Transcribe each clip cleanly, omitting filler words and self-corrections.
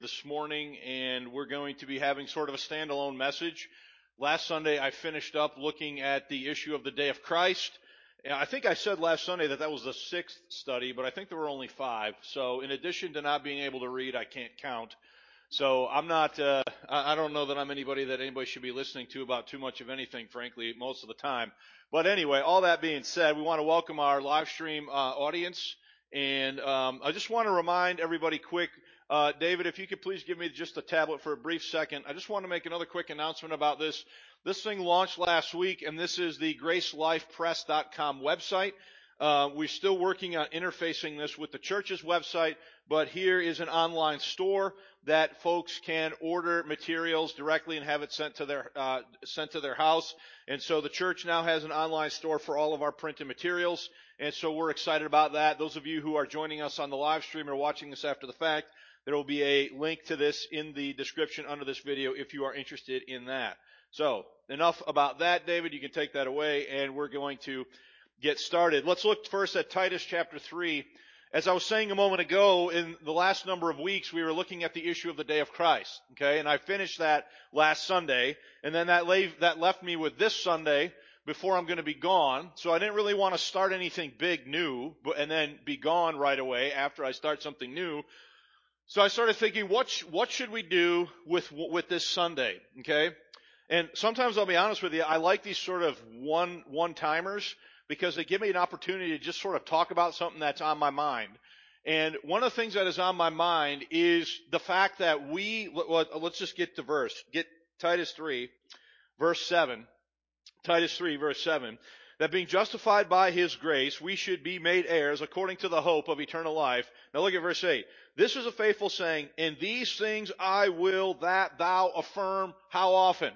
this morning, and we're going to be having sort of a standalone message. Last Sunday, I finished up looking at the issue of the day of Christ. I think I said last Sunday that was the sixth study, but I think there were only five. So in addition to not being able to read, I can't count. So I'm not, I don't know that I'm anybody that anybody should be listening to about too much of anything, frankly, most of the time. But anyway, all that being said, we want to welcome our live stream audience. And I just want to remind everybody quick, David, if you could please give me just a tablet for a brief second. I just want to make another quick announcement about this. This thing launched last week, and this is the GraceLifePress.com website. We're still working on interfacing this with the church's website, but here is an online store that folks can order materials directly and have it sent to their house. And so the church now has an online store for all of our printed materials, and so we're excited about that. Those of you who are joining us on the live stream or watching this after the fact, there will be a link to this in the description under this video if you are interested in that. So enough about that, David. You can take that away, and we're going to get started. Let's look first at Titus chapter 3. As I was saying a moment ago, in the last number of weeks, we were looking at the issue of the day of Christ. Okay, and I finished that last Sunday, and then that left me with this Sunday before I'm going to be gone. So I didn't really want to start anything big new, and then be gone right away after I start something new. So I started thinking, what should we do with this Sunday? Okay, and sometimes I'll be honest with you, I like these sort of one-timers, because they give me an opportunity to just sort of talk about something that's on my mind. And one of the things that is on my mind is the fact that let's just get Titus 3, verse 7. Titus 3, verse 7. That being justified by His grace, we should be made heirs according to the hope of eternal life. Now look at verse 8. This is a faithful saying, and these things I will that thou affirm how often?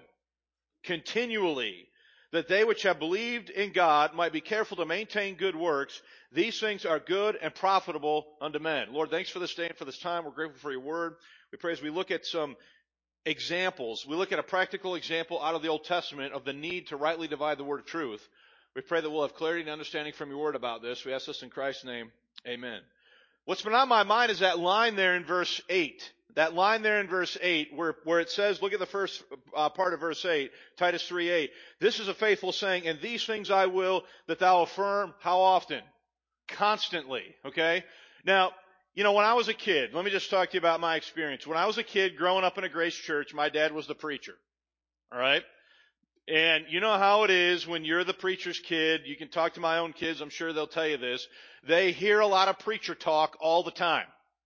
Continually. That they which have believed in God might be careful to maintain good works. These things are good and profitable unto men. Lord, thanks for this day and for this time. We're grateful for your word. We pray as we look at some examples. We look at a practical example out of the Old Testament of the need to rightly divide the word of truth. We pray that we'll have clarity and understanding from your word about this. We ask this in Christ's name. Amen. What's been on my mind is that line there in verse 8. That line there in verse 8 where it says, look at the first part of verse 8, Titus 3:8. This is a faithful saying, and these things I will that thou affirm how often? Constantly. Okay? Now, when I was a kid, let me just talk to you about my experience. When I was a kid growing up in a Grace church, my dad was the preacher. All right? And you know how it is when you're the preacher's kid. You can talk to my own kids. I'm sure they'll tell you this. They hear a lot of preacher talk all the time.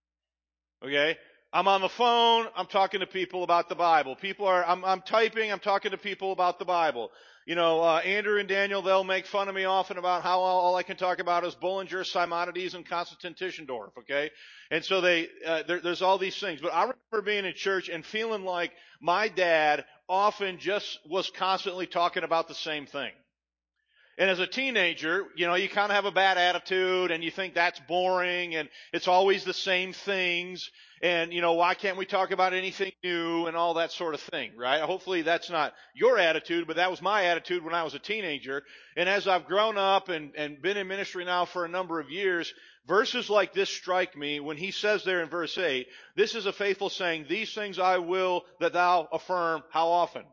Okay? I'm on the phone, I'm talking to people about the Bible. I'm typing, I'm talking to people about the Bible. Andrew and Daniel, they'll make fun of me often about how all I can talk about is Bullinger, Simonides, and Constantine Tischendorf, okay? And so there's all these things. But I remember being in church and feeling like my dad often just was constantly talking about the same thing. And as a teenager, you kind of have a bad attitude and you think that's boring and it's always the same things. And, why can't we talk about anything new and all that sort of thing, right? Hopefully that's not your attitude, but that was my attitude when I was a teenager. And as I've grown up and been in ministry now for a number of years, verses like this strike me when he says there in verse 8, this is a faithful saying, these things I will that thou affirm how often?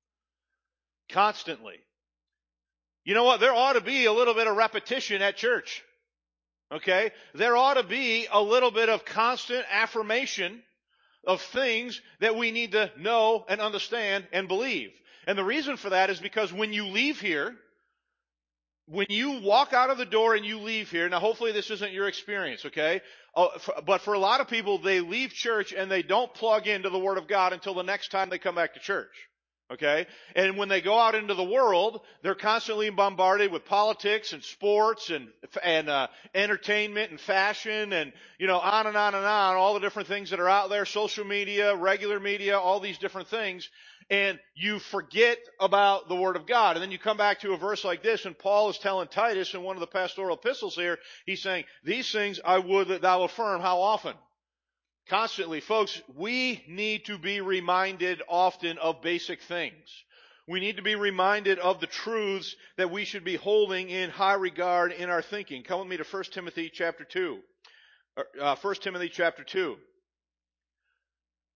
Constantly. You know what? There ought to be a little bit of repetition at church. Okay? There ought to be a little bit of constant affirmation of things that we need to know and understand and believe. And the reason for that is because when you leave here, when you walk out of the door and you leave here, now hopefully this isn't your experience, okay? But for a lot of people, they leave church and they don't plug into the Word of God until the next time they come back to church. Okay? And when they go out into the world, they're constantly bombarded with politics and sports and entertainment and fashion and, on and on and on, all the different things that are out there, social media, regular media, all these different things. And you forget about the Word of God. And then you come back to a verse like this, and Paul is telling Titus in one of the pastoral epistles here, he's saying, these things I would that thou affirm. How often? Constantly. Folks, we need to be reminded often of basic things. We need to be reminded of the truths that we should be holding in high regard in our thinking. Come with me to 1 Timothy chapter 2. 1 Timothy chapter 2.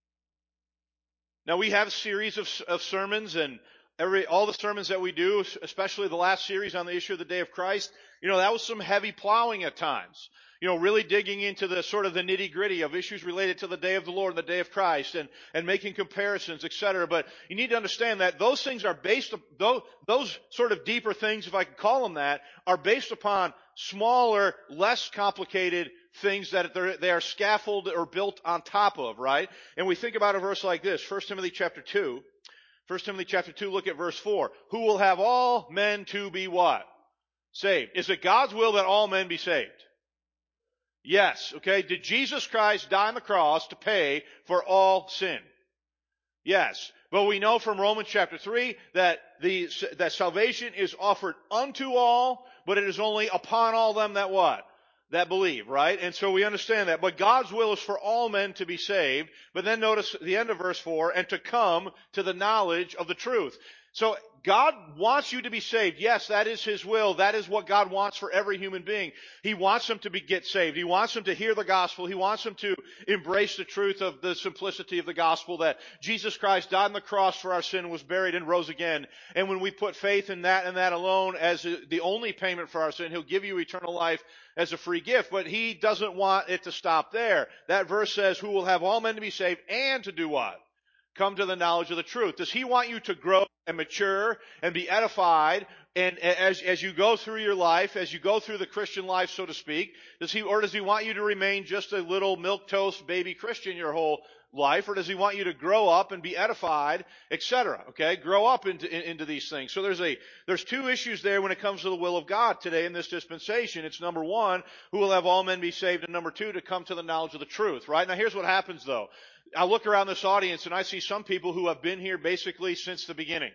Now we have a series of sermons, and all the sermons that we do, especially the last series on the issue of the day of Christ, that was some heavy plowing at times. Really digging into the sort of the nitty-gritty of issues related to the day of the Lord and the day of Christ, and making comparisons, etc. But you need to understand that those things are those sort of deeper things, if I could call them that, are based upon smaller, less complicated things that they are scaffolded or built on top of, right? And we think about a verse like this, 1 Timothy chapter 2. 1 Timothy chapter 2, look at verse 4. Who will have all men to be what? Saved. Is it God's will that all men be saved? Yes. Okay. Did Jesus Christ die on the cross to pay for all sin? Yes. But we know from Romans chapter 3 that that salvation is offered unto all, but it is only upon all them that what? That believe, right? And so we understand that. But God's will is for all men to be saved. But then notice the end of verse 4, and to come to the knowledge of the truth. So God wants you to be saved. Yes, that is His will. That is what God wants for every human being. He wants them to get saved. He wants them to hear the gospel. He wants them to embrace the truth of the simplicity of the gospel, that Jesus Christ died on the cross for our sin, was buried, and rose again. And when we put faith in that and that alone as the only payment for our sin, He'll give you eternal life as a free gift. But He doesn't want it to stop there. That verse says, who will have all men to be saved and to do what? Come to the knowledge of the truth. Does He want you to grow and mature and be edified, and as you go through your life, as you go through the Christian life, so to speak? Does He want you to remain just a little milquetoast baby Christian your whole life, or does He want you to grow up and be edified, etc.? Okay, grow up into these things. So there's two issues there when it comes to the will of God today in this dispensation. It's number one, who will have all men be saved, and number two, to come to the knowledge of the truth. Right now, here's what happens though. I look around this audience and I see some people who have been here basically since the beginning,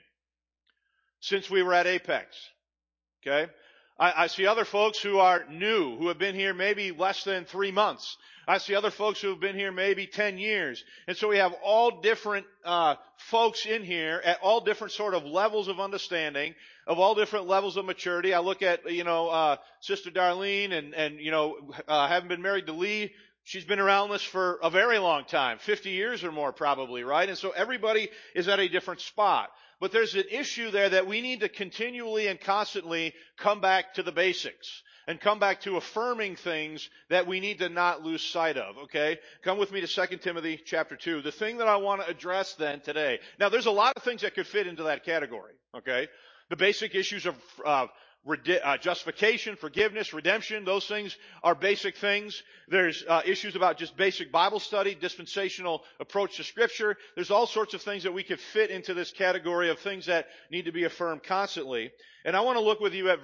since we were at Apex. Okay? I see other folks who are new, who have been here maybe less than 3 months. I see other folks who have been here maybe 10 years. And so we have all different folks in here at all different sort of levels of understanding, of all different levels of maturity. I look at, Sister Darlene and having been married to Lee. She's been around this for a very long time, 50 years or more probably, right? And so everybody is at a different spot. But there's an issue there that we need to continually and constantly come back to the basics and come back to affirming things that we need to not lose sight of, okay? Come with me to 2 Timothy chapter 2. The thing that I want to address then today. Now, there's a lot of things that could fit into that category, okay? The basic issues of justification, forgiveness, redemption, those things are basic things. There's issues about just basic Bible study, dispensational approach to Scripture. There's all sorts of things that we could fit into this category of things that need to be affirmed constantly. And I want to look with you at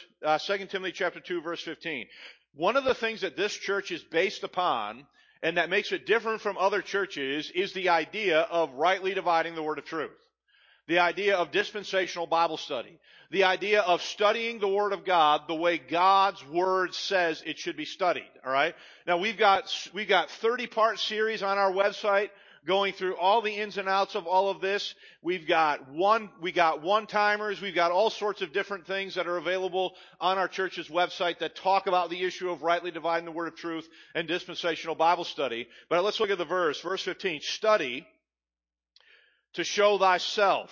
2 Timothy chapter 2, verse 15. One of the things that this church is based upon, and that makes it different from other churches, is the idea of rightly dividing the word of truth. The idea of dispensational Bible study. The idea of studying the Word of God the way God's Word says it should be studied. All right? Now we've got 30-part series on our website going through all the ins and outs of all of this. We got one-timers. We've got all sorts of different things that are available on our church's website that talk about the issue of rightly dividing the Word of truth and dispensational Bible study. But let's look at the verse. Verse 15. Study to show thyself.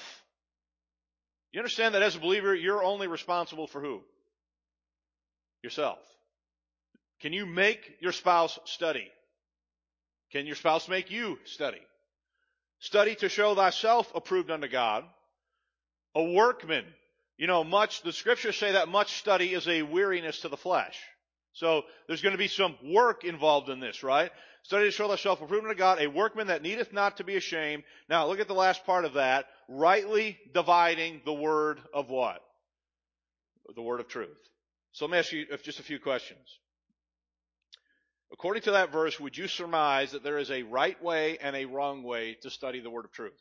You understand that as a believer, you're only responsible for who? Yourself. Can you make your spouse study? Can your spouse make you study? Study to show thyself approved unto God, a workman. The scriptures say that much study is a weariness to the flesh. So there's going to be some work involved in this, right? Study to show thyself approved unto God, a workman that needeth not to be ashamed. Now look at the last part of that. Rightly dividing the word of what? The word of truth. So let me ask you just a few questions. According to that verse, would you surmise that there is a right way and a wrong way to study the word of truth?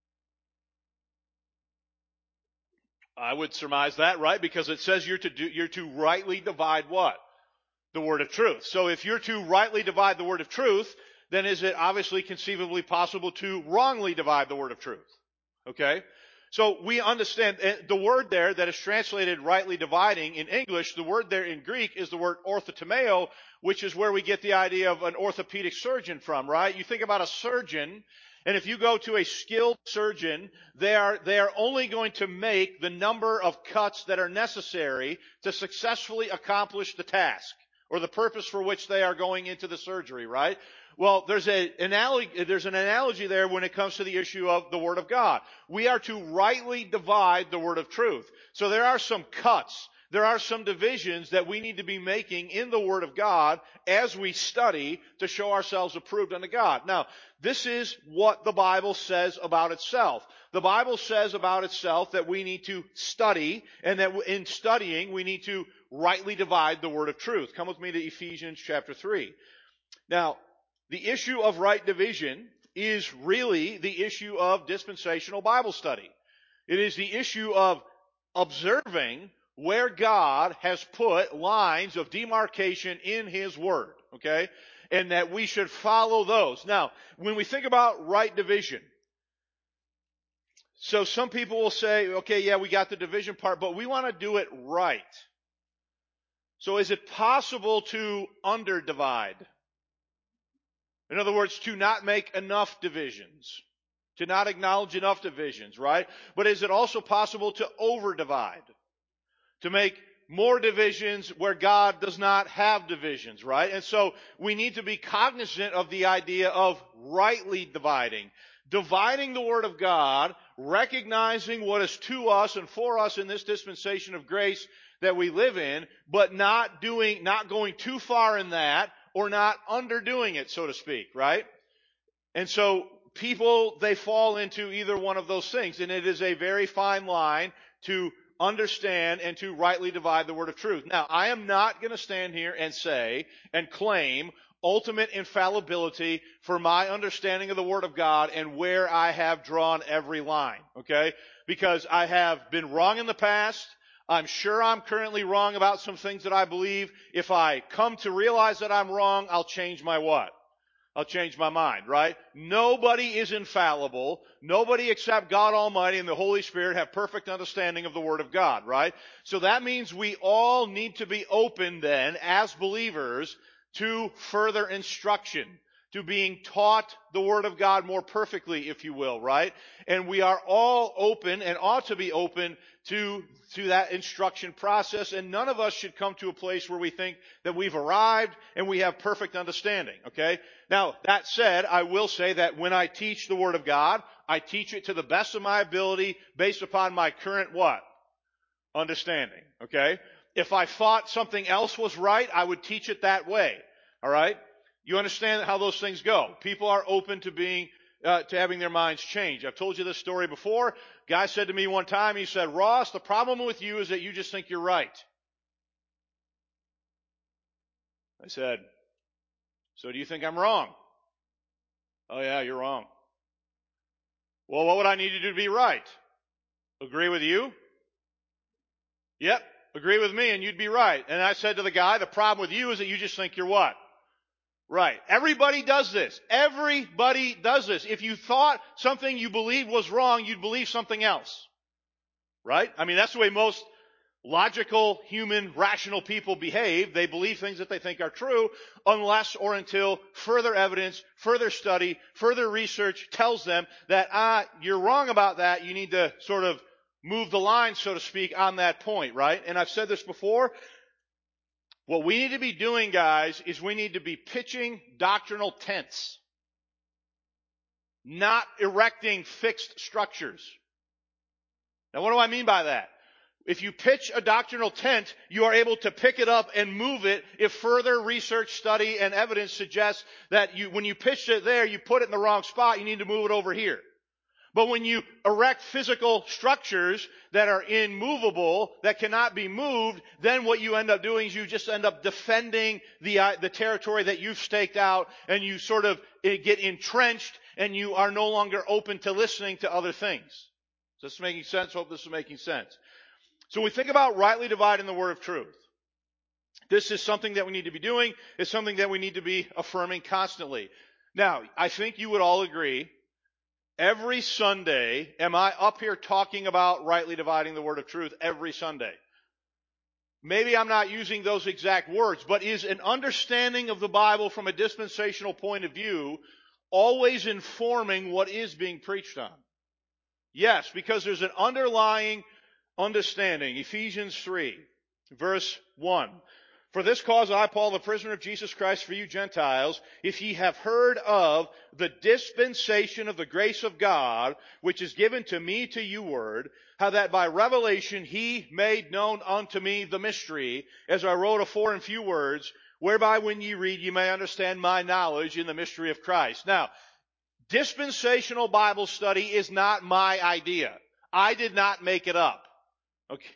I would surmise that, right? Because it says you're to rightly divide what? The word of truth. So if you're to rightly divide the word of truth, then is it obviously conceivably possible to wrongly divide the word of truth? Okay? So we understand the word there that is translated rightly dividing in English, the word there in Greek is the word orthotomeo, which is where we get the idea of an orthopedic surgeon from, right? You think about a surgeon, and if you go to a skilled surgeon, they are only going to make the number of cuts that are necessary to successfully accomplish the task or the purpose for which they are going into the surgery, right? Well, there's an analogy there when it comes to the issue of the Word of God. We are to rightly divide the Word of truth. So there are some cuts, there are some divisions that we need to be making in the Word of God as we study to show ourselves approved unto God. Now, this is what the Bible says about itself. The Bible says about itself that we need to study, and that in studying we need to rightly divide the Word of truth. Come with me to Ephesians chapter 3. Now, the issue of right division is really the issue of dispensational Bible study. It is the issue of observing where God has put lines of demarcation in His Word, okay? And that we should follow those. Now, when we think about right division, so some people will say, okay, yeah, we got the division part, but we want to do it right. So is it possible to underdivide? In other words, to not make enough divisions, to not acknowledge enough divisions, right? But is it also possible to overdivide, to make more divisions where God does not have divisions, right? And so we need to be cognizant of the idea of rightly dividing the Word of God, recognizing what is to us and for us in this dispensation of grace that we live in, but not going too far in that, or not underdoing it, so to speak, right? And so people, they fall into either one of those things. And it is a very fine line to understand and to rightly divide the Word of truth. Now, I am not going to stand here and say and claim ultimate infallibility for my understanding of the Word of God and where I have drawn every line, okay? Because I have been wrong in the past. I'm sure I'm currently wrong about some things that I believe. If I come to realize that I'm wrong, I'll change my what? I'll change my mind, right? Nobody is infallible. Nobody except God Almighty and the Holy Spirit have perfect understanding of the Word of God, right? So that means we all need to be open then, as believers, to further instruction, to being taught the Word of God more perfectly, if you will, right? And we are all open and ought to be open to that instruction process, and none of us should come to a place where we think that we've arrived and we have perfect understanding, okay? Now, that said, I will say that when I teach the Word of God, I teach it to the best of my ability based upon my current what? Understanding, okay? If I thought something else was right, I would teach it that way, all right? You understand how those things go. People are open to having their minds changed. I've told you this story before. Guy said to me one time, he said, Ross, the problem with you is that you just think you're right. I said, so do you think I'm wrong? Oh yeah, you're wrong. Well, what would I need to do to be right? Agree with you? Yep, agree with me and you'd be right. And I said to the guy, the problem with you is that you just think you're what? Right. Everybody does this. Everybody does this. If you thought something you believed was wrong, you'd believe something else. Right? I mean, that's the way most logical, human, rational people behave. They believe things that they think are true unless or until further evidence, further study, further research tells them that, you're wrong about that. You need to sort of move the line, so to speak, on that point, right? And I've said this before. What we need to be doing, guys, is we need to be pitching doctrinal tents, not erecting fixed structures. Now, what do I mean by that? If you pitch a doctrinal tent, you are able to pick it up and move it if further research, study, and evidence suggests that when you pitched it there, you put it in the wrong spot, you need to move it over here. But when you erect physical structures that are immovable, that cannot be moved, then what you end up doing is you just end up defending the territory that you've staked out, and you sort of get entrenched, and you are no longer open to listening to other things. Is this making sense? Hope this is making sense. So when we think about rightly dividing the Word of truth, this is something that we need to be doing. It's something that we need to be affirming constantly. Now, I think you would all agree Every Sunday, am I up here talking about rightly dividing the word of truth every Sunday? Maybe I'm not using those exact words, but is an understanding of the Bible from a dispensational point of view always informing what is being preached on? Yes, because there's an underlying understanding. Ephesians 3, verse 1. For this cause I, Paul, the prisoner of Jesus Christ, for you Gentiles, if ye have heard of the dispensation of the grace of God, which is given to me to you word, how that by revelation he made known unto me the mystery, as I wrote afore in few words, whereby when ye read ye may understand my knowledge in the mystery of Christ. Now, dispensational Bible study is not my idea. I did not make it up. Okay.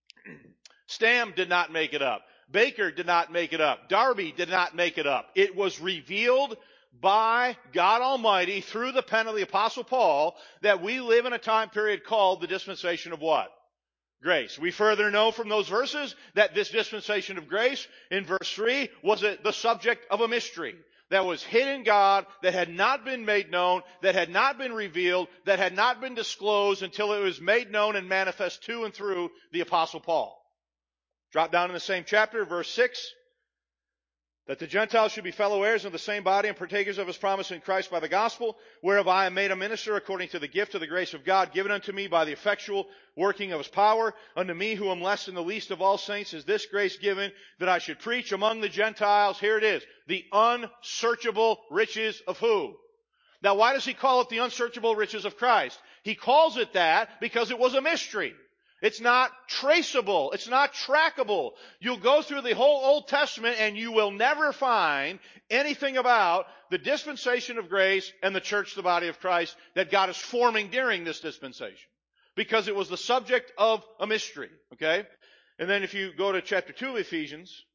Stam did not make it up. Baker did not make it up. Darby did not make it up. It was revealed by God Almighty through the pen of the Apostle Paul that we live in a time period called the dispensation of what? Grace. We further know from those verses that this dispensation of grace in verse 3 was the subject of a mystery that was hid in God, that had not been made known, that had not been revealed, that had not been disclosed until it was made known and manifest to and through the Apostle Paul. Drop down in the same chapter, verse 6, that the Gentiles should be fellow heirs of the same body and partakers of his promise in Christ by the gospel, whereof I am made a minister according to the gift of the grace of God given unto me by the effectual working of his power. Unto me who am less than the least of all saints is this grace given, that I should preach among the Gentiles, here it is, the unsearchable riches of who? Now why does he call it the unsearchable riches of Christ? He calls it that because it was a mystery. It's not traceable. It's not trackable. You'll go through the whole Old Testament and you will never find anything about the dispensation of grace and the church, the body of Christ, that God is forming during this dispensation. Because it was the subject of a mystery. Okay? And then if you go to chapter 2 of Ephesians,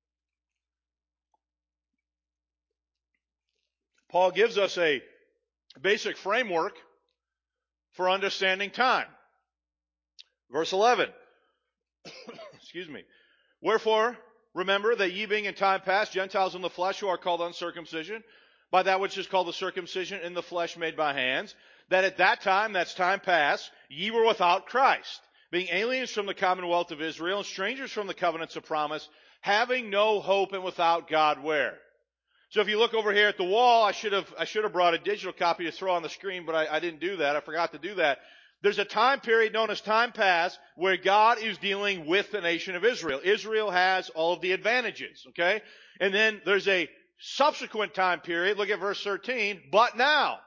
Paul gives us a basic framework for understanding time. Verse 11, excuse me. Wherefore, remember that ye being in time past Gentiles in the flesh who are called uncircumcision, by that which is called the circumcision in the flesh made by hands, that at that time, that's time past, ye were without Christ, being aliens from the commonwealth of Israel, and strangers from the covenants of promise, having no hope and without God where? So if you look over here at the wall, I should have brought a digital copy to throw on the screen, but I didn't do that. I forgot to do that. There's a time period known as time past where God is dealing with the nation of Israel. Israel has all of the advantages, okay? And then there's a subsequent time period. Look at verse 13. But now.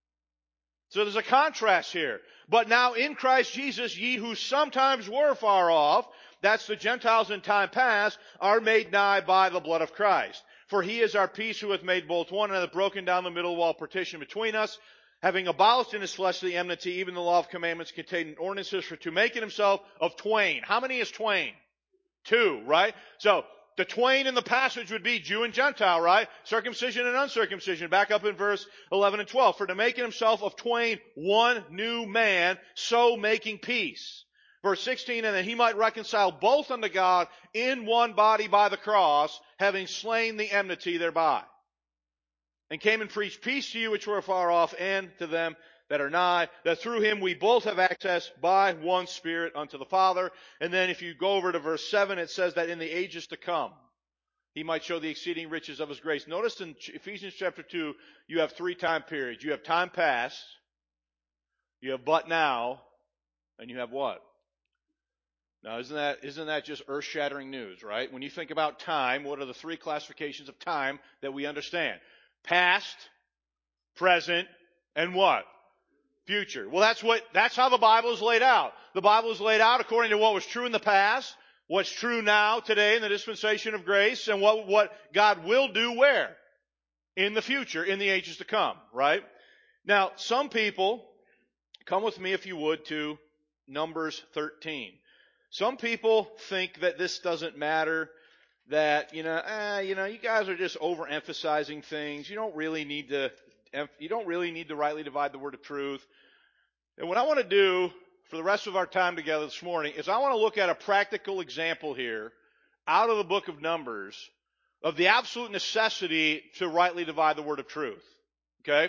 So there's a contrast here. But now in Christ Jesus, ye who sometimes were far off, that's the Gentiles in time past, are made nigh by the blood of Christ. For he is our peace who hath made both one and hath broken down the middle wall partition between us, having abolished in his flesh the enmity, even the law of commandments contained in ordinances, for to make it himself of twain. How many is twain? Two, right? So, the twain in the passage would be Jew and Gentile, right? Circumcision and uncircumcision. Back up in verse 11 and 12. For to make it himself of twain one new man, so making peace. Verse 16, and that he might reconcile both unto God in one body by the cross, having slain the enmity thereby. And came and preached peace to you which were afar off, and to them that are nigh, that through him we both have access by one Spirit unto the Father. And then if you go over to verse 7, it says that in the ages to come, he might show the exceeding riches of his grace. Notice in Ephesians chapter 2, you have three time periods. You have time past, you have but now, and you have what? Now, isn't that just earth-shattering news, right? When you think about time, what are the three classifications of time that we understand? Past, present, and what? Future. Well, that's how the Bible is laid out. The Bible is laid out according to what was true in the past, what's true now, today, in the dispensation of grace, and what God will do where? In the future, in the ages to come, right? Now, some people, come with me if you would to Numbers 13. Some people think that this doesn't matter, that, you guys are just overemphasizing things. You don't really need to rightly divide the word of truth. And what I want to do for the rest of our time together this morning is I want to look at a practical example here out of the book of Numbers of the absolute necessity to rightly divide the word of truth. Okay?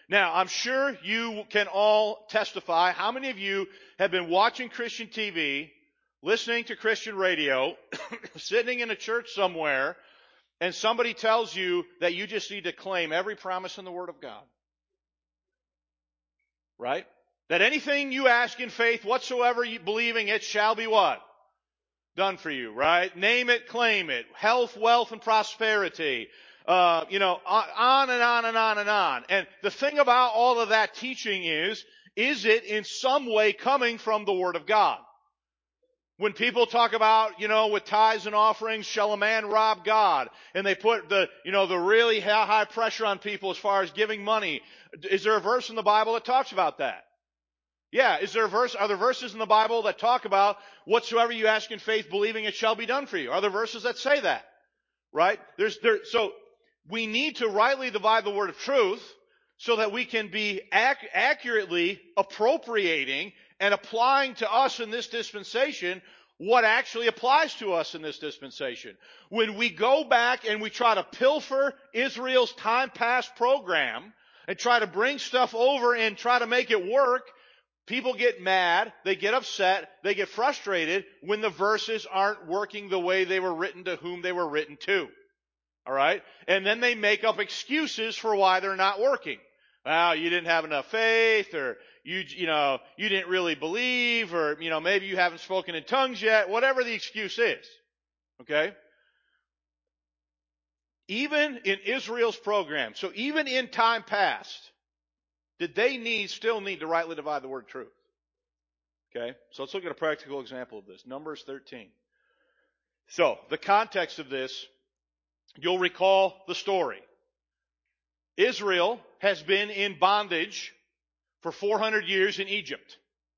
Now, I'm sure you can all testify. How many of you have been watching Christian TV, listening to Christian radio, sitting in a church somewhere, and somebody tells you that you just need to claim every promise in the Word of God? Right? That anything you ask in faith whatsoever, you believing, it shall be what? Done for you, right? Name it, claim it. Health, wealth, and prosperity. On and on and on and on. And the thing about all of that teaching is it in some way coming from the Word of God? When people talk about, with tithes and offerings, shall a man rob God? And they put the really high pressure on people as far as giving money. Is there a verse in the Bible that talks about that? Yeah. Are there verses in the Bible that talk about whatsoever you ask in faith, believing it shall be done for you? Are there verses that say that? Right? So we need to rightly divide the word of truth so that we can be accurately appropriating and applying to us in this dispensation what actually applies to us in this dispensation. When we go back and we try to pilfer Israel's time past program and try to bring stuff over and try to make it work, people get mad, they get upset, they get frustrated when the verses aren't working the way they were written to whom they were written to. All right? And then they make up excuses for why they're not working. Well, you didn't have enough faith, or you didn't really believe, or maybe you haven't spoken in tongues yet, whatever the excuse is. Okay? Even in Israel's program, so even in time past, did they still need to rightly divide the word truth? Okay? So let's look at a practical example of this. Numbers 13. So, the context of this, you'll recall the story. Israel has been in bondage for 400 years in Egypt.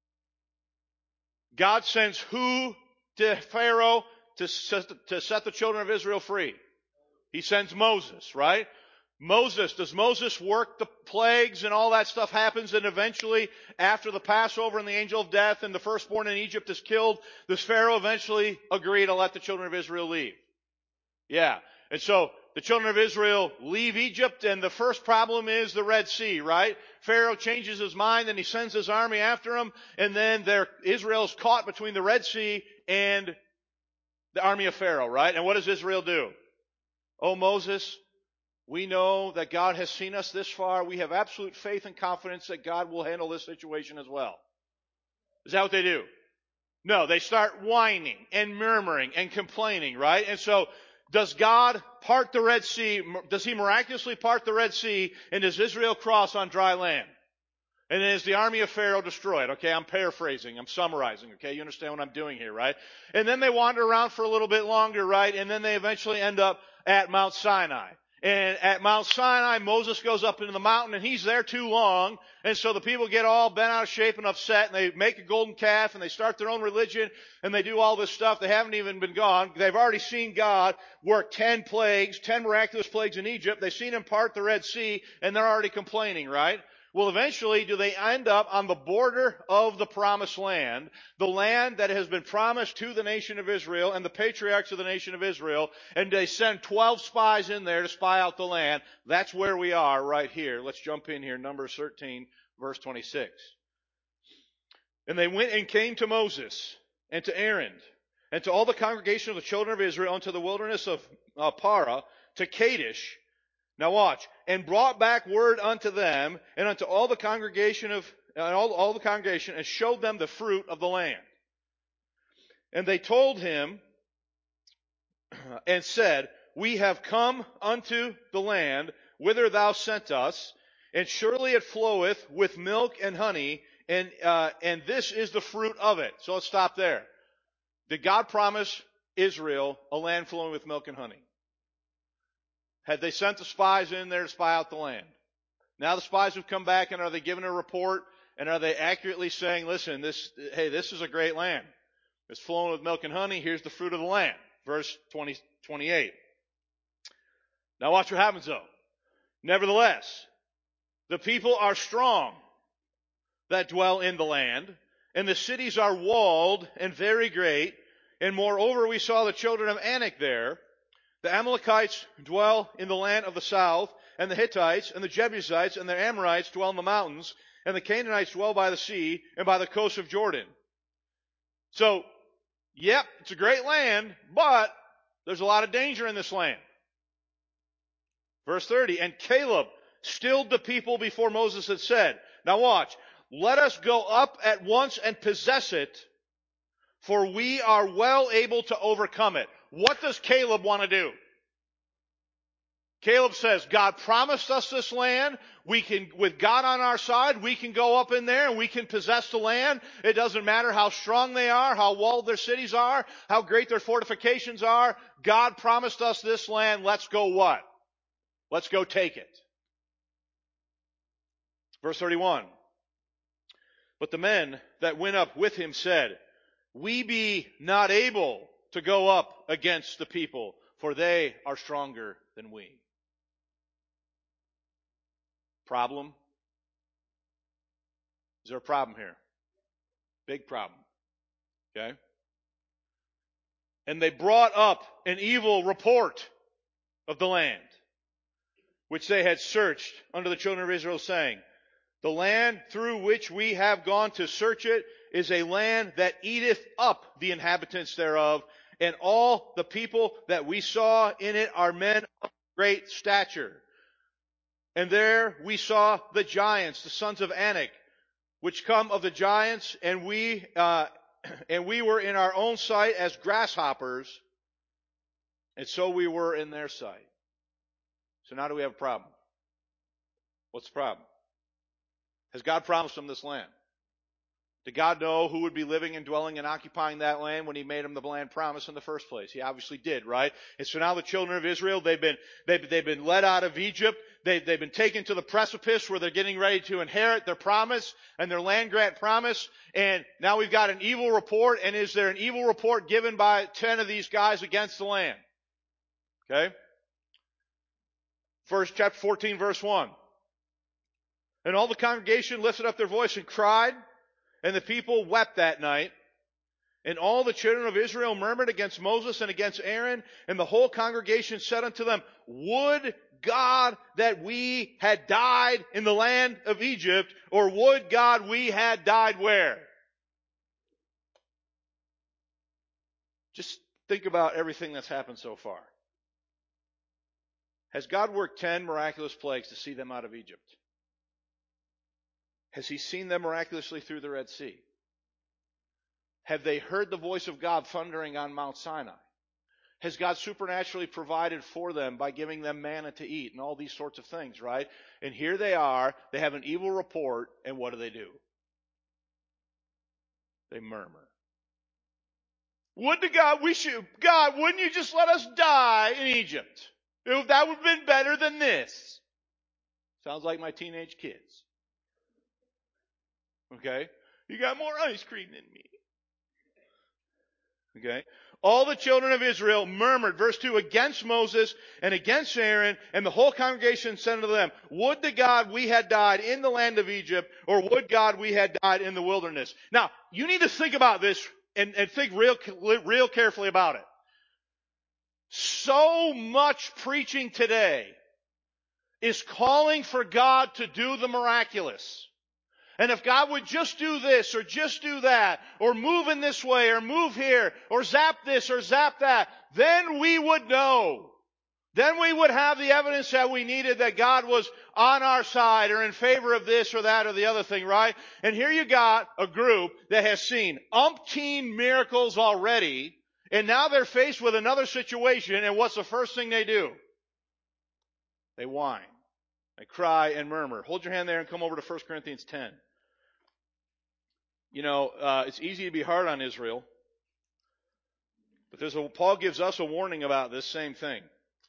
God sends who to Pharaoh to set the children of Israel free? He sends Moses, right? Does Moses work the plagues and all that stuff happens, and eventually after the Passover and the angel of death and the firstborn in Egypt is killed, does Pharaoh eventually agree to let the children of Israel leave? Yeah. And so the children of Israel leave Egypt, and the first problem is the Red Sea, right? Pharaoh changes his mind and he sends his army after them, and then Israel's caught between the Red Sea and the army of Pharaoh, right? And what does Israel do? Oh, Moses, we know that God has seen us this far. We have absolute faith and confidence that God will handle this situation as well. Is that what they do? No, they start whining and murmuring and complaining, right? And so, does God part the Red Sea? Does He miraculously part the Red Sea, and does Israel cross on dry land? And then is the army of Pharaoh destroyed? Okay, I'm paraphrasing, I'm summarizing, okay? You understand what I'm doing here, right? And then they wander around for a little bit longer, right? And then they eventually end up at Mount Sinai. And at Mount Sinai, Moses goes up into the mountain, and he's there too long. And so the people get all bent out of shape and upset, and they make a golden calf, and they start their own religion, and they do all this stuff. They haven't even been gone. They've already seen God work 10 miraculous plagues in Egypt. They've seen Him part the Red Sea, and they're already complaining, right? Well, eventually, do they end up on the border of the promised land, the land that has been promised to the nation of Israel and the patriarchs of the nation of Israel, and they send 12 spies in there to spy out the land? That's where we are right here. Let's jump in here, Numbers 13, verse 26. And they went and came to Moses and to Aaron and to all the congregation of the children of Israel unto the wilderness of Parah, to Kadesh. Now watch. And brought back word unto them and unto all the congregation all the congregation, and showed them the fruit of the land. And they told him and said, We have come unto the land whither thou sent us, and surely it floweth with milk and honey, and this is the fruit of it. So let's stop there. Did God promise Israel a land flowing with milk and honey? Had they sent the spies in there to spy out the land? Now the spies have come back, and are they giving a report, and are they accurately saying, listen, this is a great land. It's flowing with milk and honey. Here's the fruit of the land. Verse 28. Now watch what happens though. Nevertheless, the people are strong that dwell in the land, and the cities are walled and very great. And moreover, we saw the children of Anak there, The Amalekites dwell in the land of the south, and the Hittites, and the Jebusites, and the Amorites dwell in the mountains, and the Canaanites dwell by the sea, and by the coast of Jordan. So, yep, it's a great land, but there's a lot of danger in this land. Verse 30, and Caleb stilled the people before Moses had said, now watch, let us go up at once and possess it, for we are well able to overcome it. What does Caleb want to do? Caleb says, God promised us this land. We can, with God on our side, we can go up in there and we can possess the land. It doesn't matter how strong they are, how walled their cities are, how great their fortifications are. God promised us this land. Let's go what? Let's go take it. Verse 31. But the men that went up with him said, we be not able to go up against the people, for they are stronger than we. Problem? Is there a problem here? Big problem. Okay? And they brought up an evil report of the land, which they had searched unto the children of Israel, saying, the land through which we have gone to search it is a land that eateth up the inhabitants thereof, and all the people that we saw in it are men of great stature. And there we saw the giants, the sons of Anak, which come of the giants, and we were in our own sight as grasshoppers, and so we were in their sight. So now do we have a problem? What's the problem? Has God promised them this land? Did God know who would be living and dwelling and occupying that land when He made them the land promise in the first place? He obviously did, right? And so now the children of Israel, they've been led out of Egypt. They've been taken to the precipice where they're getting ready to inherit their promise and their land grant promise. And now we've got an evil report. And is there an evil report given by 10 of these guys against the land? Okay? First, chapter 14, verse 1. And all the congregation lifted up their voice and cried, and the people wept that night. And all the children of Israel murmured against Moses and against Aaron, and the whole congregation said unto them, would God that we had died in the land of Egypt, or would God we had died where? Just think about everything that's happened so far. Has God worked 10 miraculous plagues to see them out of Egypt? Has He seen them miraculously through the Red Sea? Have they heard the voice of God thundering on Mount Sinai? Has God supernaturally provided for them by giving them manna to eat and all these sorts of things, right? And here they are, they have an evil report, and what do? They murmur. Would to God, God, wouldn't you just let us die in Egypt? That would have been better than this. Sounds like my teenage kids. Okay? You got more ice cream than me. Okay? All the children of Israel murmured, verse 2, against Moses and against Aaron, and the whole congregation said unto them, would to God we had died in the land of Egypt, or would God we had died in the wilderness. Now, you need to think about this and think real carefully about it. So much preaching today is calling for God to do the miraculous. And if God would just do this or just do that or move in this way or move here or zap this or zap that, then we would know. Then we would have the evidence that we needed that God was on our side or in favor of this or that or the other thing, right? And here you got a group that has seen umpteen miracles already, and now they're faced with another situation, and what's the first thing they do? They whine. They cry and murmur. Hold your hand there and come over to 1 Corinthians 10. You know, it's easy to be hard on Israel, but Paul gives us a warning about this same thing.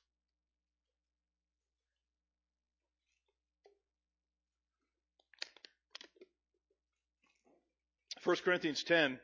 First Corinthians 10,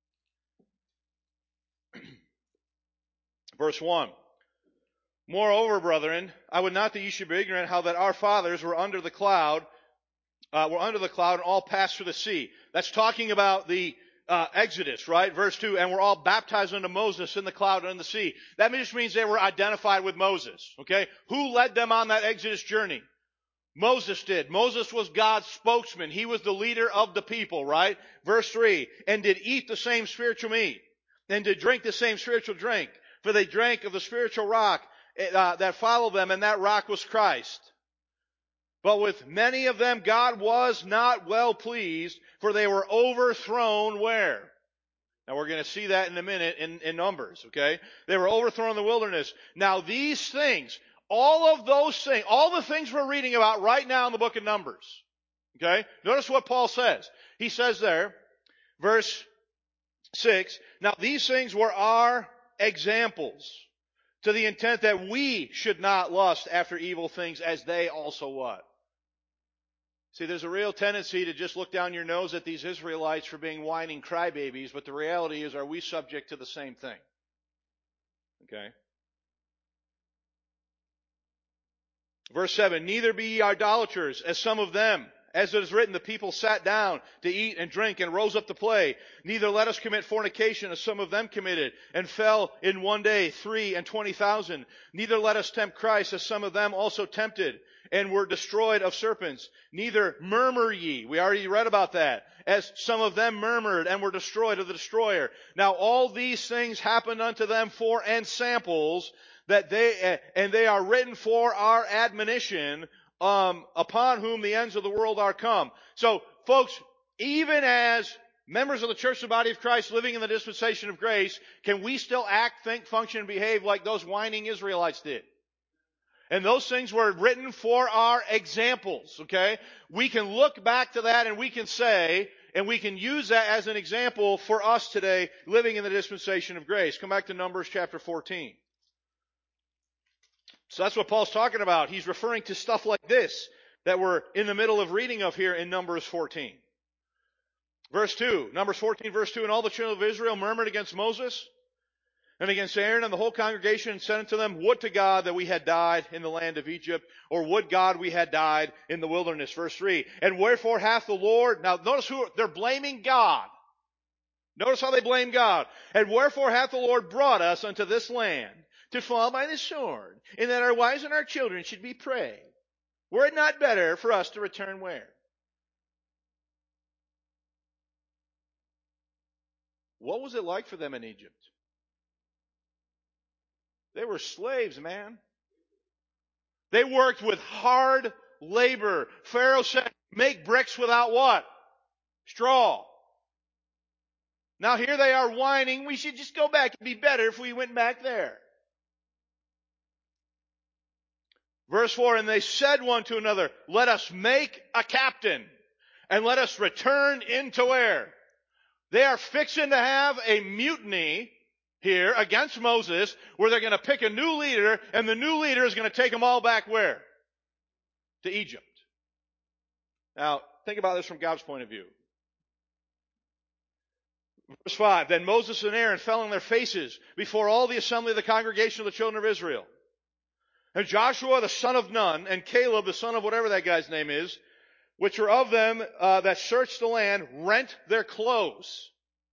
verse 1. Moreover, brethren, I would not that you should be ignorant how that our fathers were under the cloud, and all passed through the sea. That's talking about the Exodus, right? Verse 2, and were all baptized unto Moses in the cloud and in the sea. That just means they were identified with Moses, okay? Who led them on that Exodus journey? Moses did. Moses was God's spokesman. He was the leader of the people, right? Verse 3, and did eat the same spiritual meat, and did drink the same spiritual drink, for they drank of the spiritual rock that followed them, and that rock was Christ. But with many of them God was not well pleased, for they were overthrown where? Now we're going to see that in a minute in Numbers, okay? They were overthrown in the wilderness. Now these things, all of those things, all the things we're reading about right now in the book of Numbers, okay? Notice what Paul says. He says there, verse 6, now these things were our examples, to the intent that we should not lust after evil things as they also what? See, there's a real tendency to just look down your nose at these Israelites for being whining crybabies, but the reality is, are we subject to the same thing? Okay? Verse 7, neither be ye idolaters, as some of them. As it is written, the people sat down to eat and drink and rose up to play. Neither let us commit fornication, as some of them committed, and fell in one day 23,000. Neither let us tempt Christ, as some of them also tempted, and were destroyed of serpents. Neither murmur ye. We already read about that. As some of them murmured and were destroyed of the destroyer. Now all these things happened unto them for ensamples, that they are written for our admonition, upon whom the ends of the world are come. So, folks, even as members of the church, the body of Christ, living in the dispensation of grace, can we still act, think, function, and behave like those whining Israelites did? And those things were written for our examples, okay? We can look back to that and we can say, and we can use that as an example for us today, living in the dispensation of grace. Come back to Numbers chapter 14. So that's what Paul's talking about. He's referring to stuff like this that we're in the middle of reading of here in Numbers 14. Verse 2, Numbers 14 verse 2, and all the children of Israel murmured against Moses and against Aaron and the whole congregation, and said unto them, would to God that we had died in the land of Egypt, or would God we had died in the wilderness. Verse 3, and wherefore hath the Lord, now notice they're blaming God. Notice how they blame God. And wherefore hath the Lord brought us unto this land, to fall by the sword, and that our wives and our children should be prey. Were it not better for us to return where? What was it like for them in Egypt? They were slaves, man. They worked with hard labor. Pharaoh said, make bricks without what? Straw. Now here they are whining, we should just go back. It'd be better if we went back there. Verse 4, and they said one to another, let us make a captain, and let us return into where? They are fixing to have a mutiny here against Moses, where they're going to pick a new leader, and the new leader is going to take them all back where? To Egypt. Now, think about this from God's point of view. Verse 5, then Moses and Aaron fell on their faces before all the assembly of the congregation of the children of Israel. And Joshua the son of Nun, and Caleb the son of whatever that guy's name is, which were of them that searched the land, rent their clothes.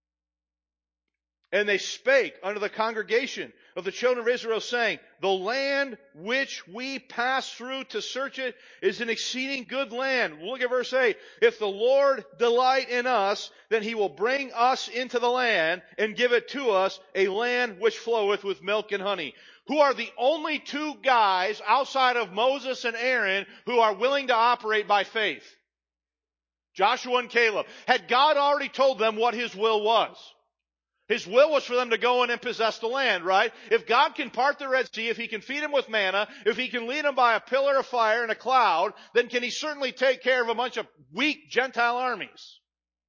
And they spake unto the congregation of the children of Israel, saying, the land which we passed through to search it is an exceeding good land. Look at verse 8. If the Lord delight in us, then he will bring us into the land and give it to us, a land which floweth with milk and honey. Who are the only two guys outside of Moses and Aaron who are willing to operate by faith? Joshua and Caleb. Had God already told them what his will was? His will was for them to go in and possess the land, right? If God can part the Red Sea, if he can feed them with manna, if he can lead them by a pillar of fire and a cloud, then can he certainly take care of a bunch of weak Gentile armies?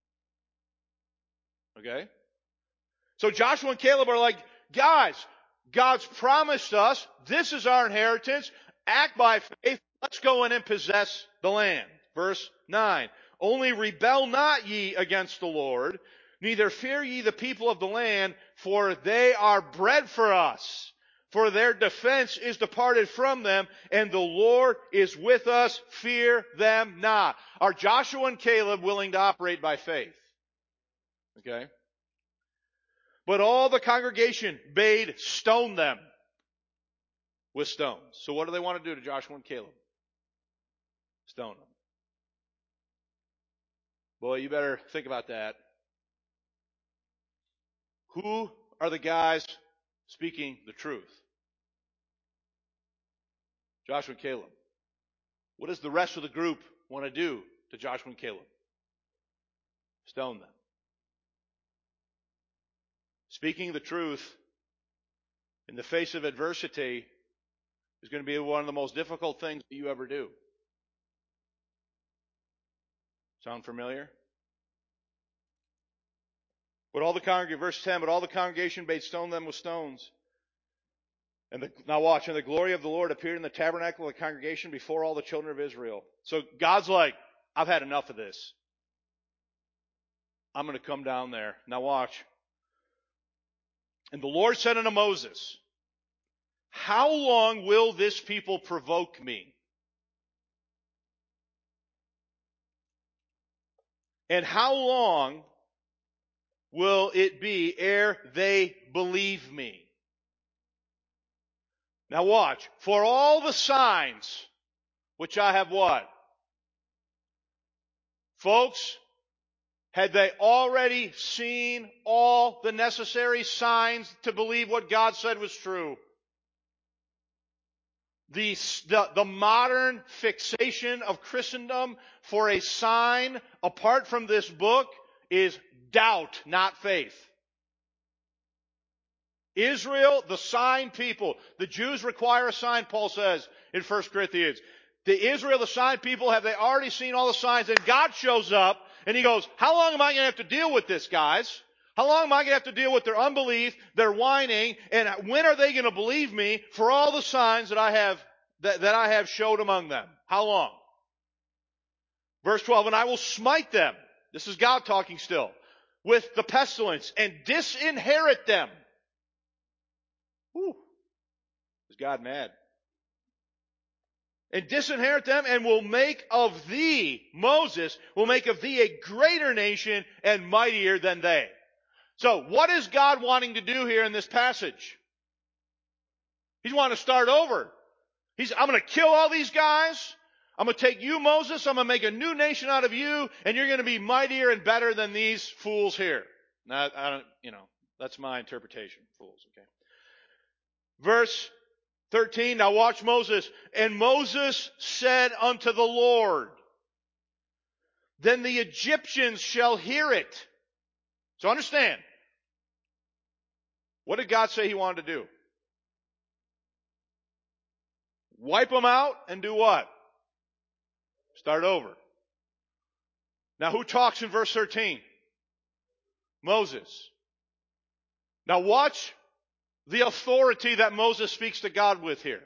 Okay? So Joshua and Caleb are like, guys, God's promised us, this is our inheritance, act by faith, let's go in and possess the land. Verse 9, only rebel not ye against the Lord, neither fear ye the people of the land, for they are bread for us. For their defense is departed from them, and the Lord is with us, fear them not. Are Joshua and Caleb willing to operate by faith? Okay? But all the congregation bade stone them with stones. So what do they want to do to Joshua and Caleb? Stone them. Boy, you better think about that. Who are the guys speaking the truth? Joshua and Caleb. What does the rest of the group want to do to Joshua and Caleb? Stone them. Speaking the truth in the face of adversity is going to be one of the most difficult things that you ever do. Sound familiar? But all the congregation, verse 10, but all the congregation bade stone them with stones. Now watch, and the glory of the Lord appeared in the tabernacle of the congregation before all the children of Israel. So God's like, I've had enough of this. I'm going to come down there. Now watch. And the Lord said unto Moses, how long will this people provoke me? And how long will it be ere they believe me? Now watch. For all the signs which I have what? Folks, had they already seen all the necessary signs to believe what God said was true? The modern fixation of Christendom for a sign apart from this book is doubt, not faith. Israel, the sign people. The Jews require a sign, Paul says in 1 Corinthians. The Israel, the sign people, have they already seen all the signs? And God shows up and He goes, how long am I going to have to deal with this, guys? How long am I going to have to deal with their unbelief, their whining, and when are they going to believe me for all the signs that I have showed among them? How long? Verse 12, and I will smite them. This is God talking still. With the pestilence and disinherit them. Whew. Is God mad? And disinherit them, and will make of thee, Moses, will make of thee a greater nation and mightier than they. So, what is God wanting to do here in this passage? He's wanting to start over. I'm going to kill all these guys. I'm going to take you, Moses. I'm going to make a new nation out of you, and you're going to be mightier and better than these fools here. Now, that's my interpretation. Fools, okay. Verse 13, now watch Moses. And Moses said unto the Lord, then the Egyptians shall hear it. So understand, what did God say He wanted to do? Wipe them out and do what? Start over. Now who talks in verse 13? Moses. Now watch the authority that Moses speaks to God with here.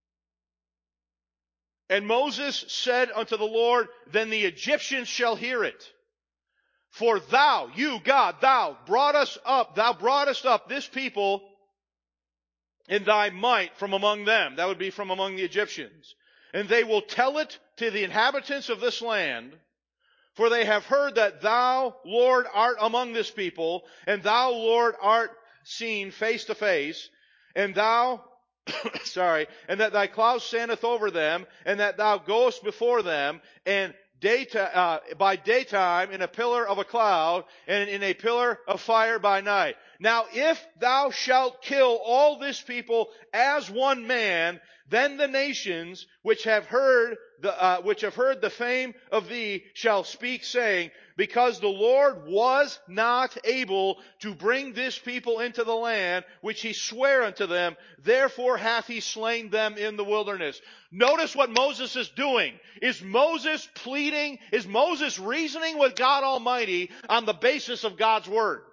And Moses said unto the Lord, then the Egyptians shall hear it. For thou, you God, thou broughtest up this people in thy might from among them. That would be from among the Egyptians. And they will tell it to the inhabitants of this land, for they have heard that thou, Lord, art among this people, and thou, Lord, art seen face to face, and thou, and that thy cloud standeth over them, and that thou goest before them, and by daytime in a pillar of a cloud, and in a pillar of fire by night. Now if thou shalt kill all this people as one man, then the nations which have heard the fame of thee shall speak, saying, because the Lord was not able to bring this people into the land which He sware unto them, therefore hath He slain them in the wilderness. Notice what Moses is doing. Is Moses reasoning with God Almighty on the basis of God's Word?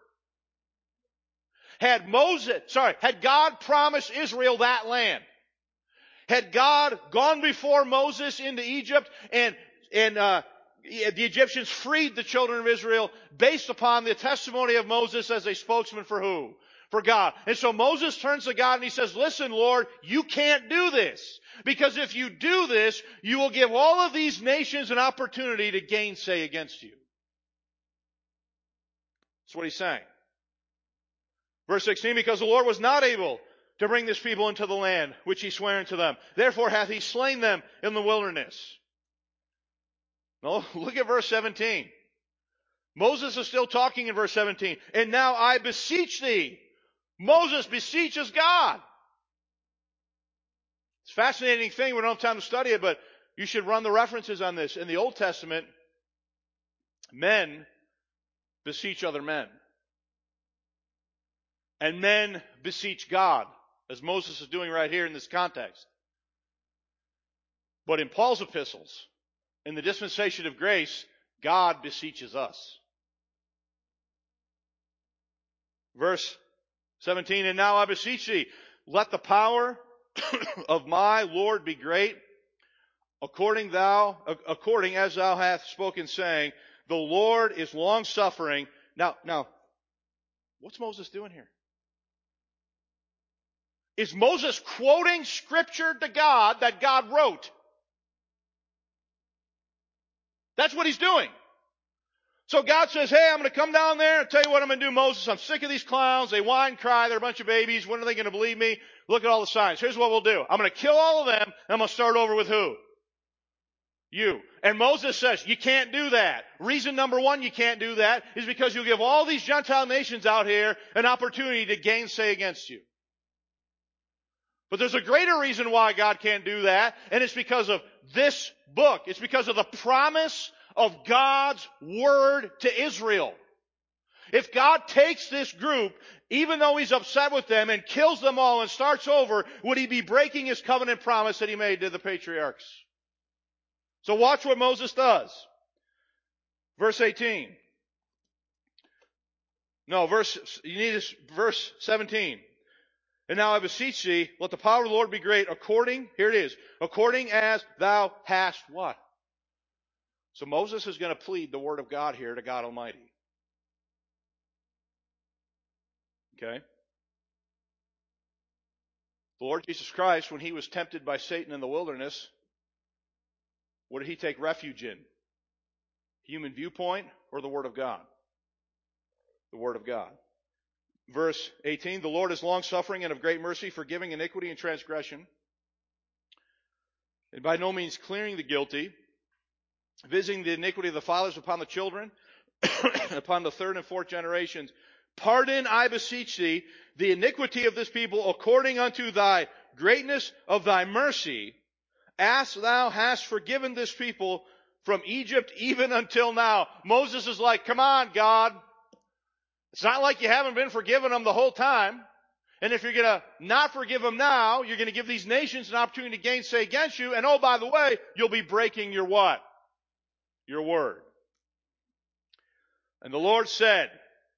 Had God promised Israel that land? Had God gone before Moses into Egypt and the Egyptians freed the children of Israel based upon the testimony of Moses as a spokesman for who? For God. And so Moses turns to God and he says, listen, Lord, you can't do this. Because if you do this, you will give all of these nations an opportunity to gainsay against you. That's what he's saying. Verse 16, because the Lord was not able to bring this people into the land which he sware unto them. Therefore hath he slain them in the wilderness. No, look at verse 17. Moses is still talking in verse 17. And now I beseech thee. Moses beseeches God. It's a fascinating thing. We don't have time to study it, but you should run the references on this. In the Old Testament, men beseech other men. And men beseech God, as Moses is doing right here in this context. But in Paul's epistles, in the dispensation of grace, God beseeches us. Verse 17, and now I beseech thee, let the power of my Lord be great, according as thou hast spoken, saying, the Lord is long-suffering. Now, what's Moses doing here? Is Moses quoting scripture to God that God wrote? That's what he's doing. So God says, hey, I'm going to come down there and tell you what I'm going to do, Moses. I'm sick of these clowns. They whine and cry. They're a bunch of babies. When are they going to believe me? Look at all the signs. Here's what we'll do. I'm going to kill all of them, and I'm going to start over with who? You. And Moses says, you can't do that. Reason number one you can't do that is because you'll give all these Gentile nations out here an opportunity to gainsay against you. But there's a greater reason why God can't do that, and it's because of this book. It's because of the promise of God's word to Israel. If God takes this group, even though he's upset with them, and kills them all and starts over, would he be breaking his covenant promise that he made to the patriarchs? So watch what Moses does. Verse 18. No, verse 17. And now I beseech thee, let the power of the Lord be great, according as thou hast what? So Moses is going to plead the word of God here to God Almighty. Okay? The Lord Jesus Christ, when he was tempted by Satan in the wilderness, what did he take refuge in? Human viewpoint or the word of God? The word of God. Verse 18, the Lord is long-suffering and of great mercy, forgiving iniquity and transgression, and by no means clearing the guilty, visiting the iniquity of the fathers upon the children, upon the third and fourth generations. Pardon, I beseech thee, the iniquity of this people according unto thy greatness of thy mercy, as thou hast forgiven this people from Egypt even until now. Moses is like, come on, God. It's not like you haven't been forgiving them the whole time. And if you're going to not forgive them now, you're going to give these nations an opportunity to gainsay against you. And oh, by the way, you'll be breaking your what? Your word. And the Lord said,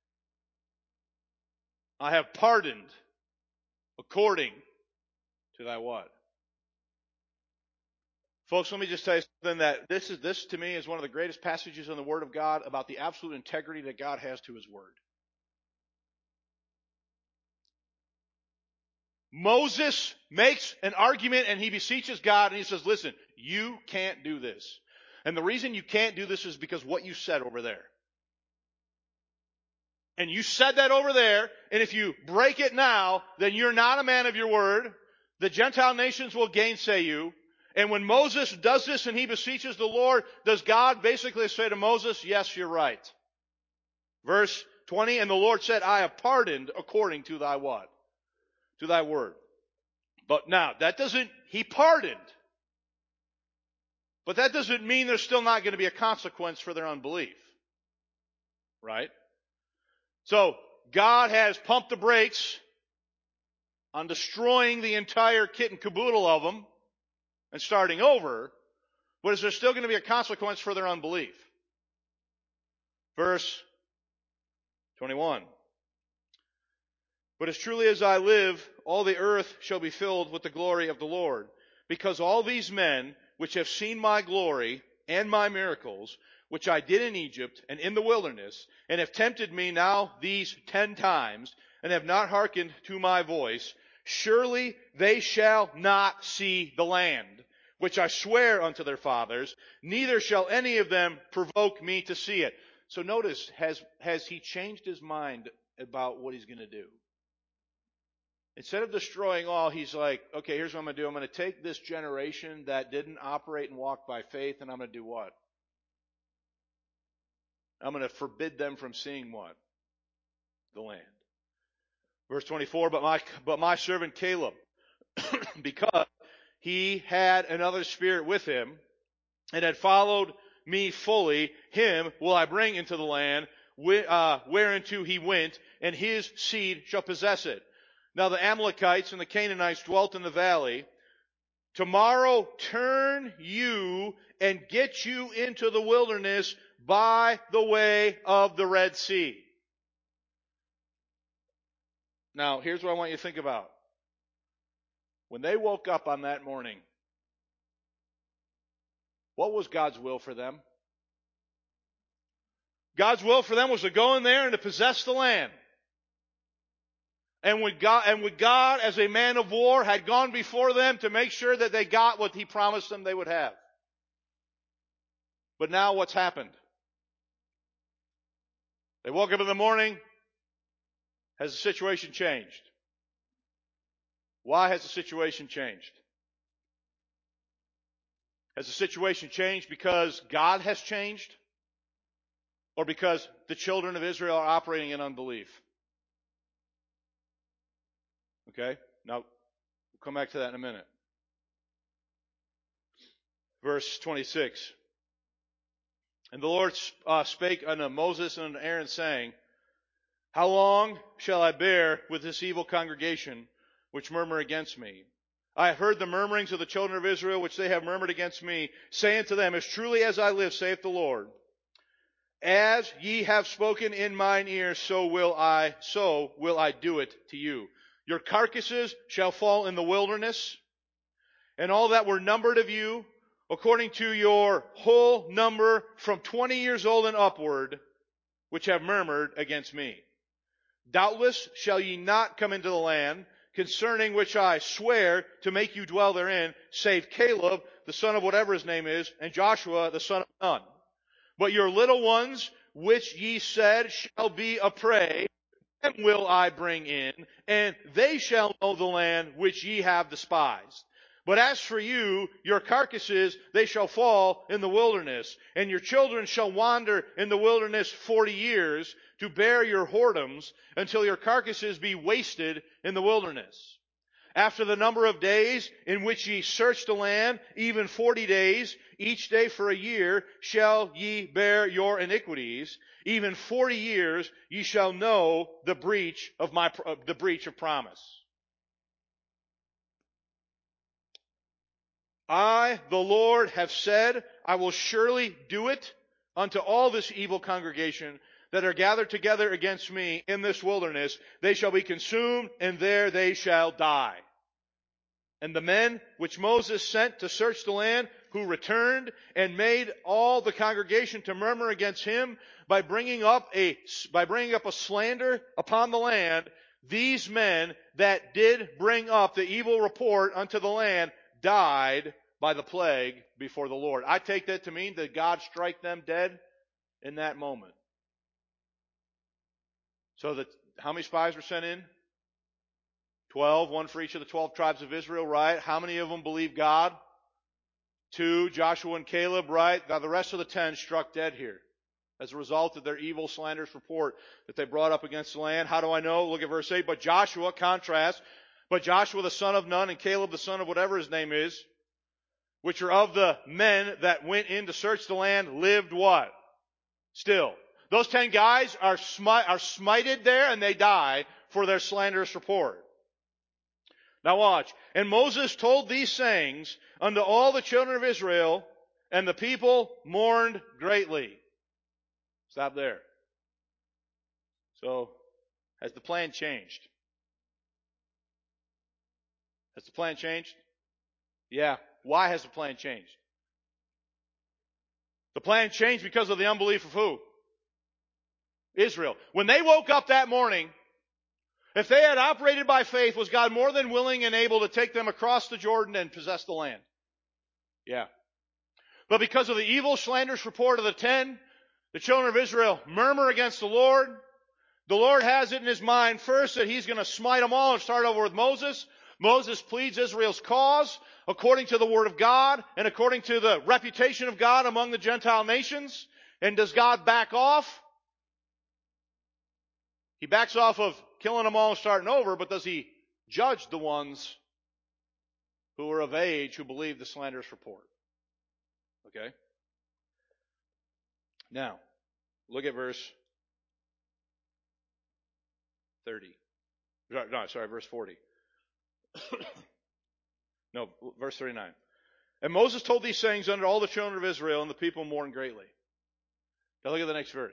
I have pardoned according to thy what? Folks, let me just tell you something that this to me is one of the greatest passages in the Word of God about the absolute integrity that God has to His Word. Moses makes an argument and he beseeches God and he says, listen, you can't do this. And the reason you can't do this is because what you said over there. And you said that over there, and if you break it now, then you're not a man of your word. The Gentile nations will gainsay you. And when Moses does this and he beseeches the Lord, does God basically say to Moses, yes, you're right? Verse 20, and the Lord said, I have pardoned according to thy what? To thy word. But now, he pardoned. But that doesn't mean there's still not going to be a consequence for their unbelief. Right? So, God has pumped the brakes on destroying the entire kit and caboodle of them and starting over, but is there still going to be a consequence for their unbelief? Verse 21. But as truly as I live, all the earth shall be filled with the glory of the Lord, because all these men which have seen my glory and my miracles, which I did in Egypt and in the wilderness, and have tempted me now these 10 times, and have not hearkened to my voice, surely they shall not see the land, which I swear unto their fathers, neither shall any of them provoke me to see it. So notice, has he changed his mind about what he's going to do? Instead of destroying all, he's like, okay, here's what I'm going to do. I'm going to take this generation that didn't operate and walk by faith, and I'm going to do what? I'm going to forbid them from seeing what? The land. Verse 24, but my servant Caleb, because he had another spirit with him, and had followed me fully, him will I bring into the land whereinto he went, and his seed shall possess it. Now the Amalekites and the Canaanites dwelt in the valley. Tomorrow turn you and get you into the wilderness by the way of the Red Sea. Now, here's what I want you to think about. When they woke up on that morning, what was God's will for them? God's will for them was to go in there and to possess the land. And would God, as a man of war, had gone before them to make sure that they got what He promised them they would have. But now what's happened? They woke up in the morning. Has the situation changed? Why has the situation changed? Has the situation changed because God has changed? Or because the children of Israel are operating in unbelief? Okay? Now, we'll come back to that in a minute. Verse 26. And the Lord spake unto Moses and unto Aaron, saying, How long shall I bear with this evil congregation which murmur against me? I have heard the murmurings of the children of Israel, which they have murmured against me, saying to them, As truly as I live, saith the Lord, as ye have spoken in mine ear, so will I do it to you. Your carcasses shall fall in the wilderness, and all that were numbered of you, according to your whole number from 20 years old and upward, which have murmured against me. Doubtless shall ye not come into the land, concerning which I swear to make you dwell therein, save Caleb, the son of whatever his name is, and Joshua, the son of Nun. But your little ones, which ye said shall be a prey, them will I bring in, and they shall know the land which ye have despised. But as for you, your carcasses, they shall fall in the wilderness, and your children shall wander in the wilderness 40 years, to bear your whoredoms, until your carcasses be wasted in the wilderness. After the number of days in which ye search the land, even 40 days, each day for a year, shall ye bear your iniquities. Even 40 years ye shall know the breach of promise. I, the Lord, have said, I will surely do it unto all this evil congregation that are gathered together against me in this wilderness. They shall be consumed, and there they shall die. And the men which Moses sent to search the land, who returned and made all the congregation to murmur against him by bringing up a slander upon the land, these men that did bring up the evil report unto the land died by the plague before the Lord. I take that to mean that God strike them dead in that moment. So that how many spies were sent in? 12, one for each of the 12 tribes of Israel, right? How many of them believed God? 2, Joshua and Caleb, right? Now the rest of the 10 struck dead here as a result of their evil, slanderous report that they brought up against the land. How do I know? Look at verse 8. But Joshua, contrast, but Joshua the son of Nun and Caleb the son of whatever his name is, which are of the men that went in to search the land, lived what? Still. Those 10 guys are smited there, and they die for their slanderous report. Now watch. And Moses told these sayings unto all the children of Israel, and the people mourned greatly. Stop there. So, has the plan changed? Has the plan changed? Yeah. Why has the plan changed? The plan changed because of the unbelief of who? Israel. When they woke up that morning, if they had operated by faith, was God more than willing and able to take them across the Jordan and possess the land? Yeah. But because of the evil, slanderous report of the 10, the children of Israel murmur against the Lord. The Lord has it in his mind first that he's going to smite them all and start over with Moses. Moses pleads Israel's cause according to the word of God and according to the reputation of God among the Gentile nations. And does God back off? He backs off of killing them all and starting over, but does he judge the ones who are of age who believe the slanderous report? Okay? Now, look at verse 30. No, sorry, verse 40. No, verse 39. And Moses told these sayings unto all the children of Israel, and the people mourned greatly. Now look at the next verse.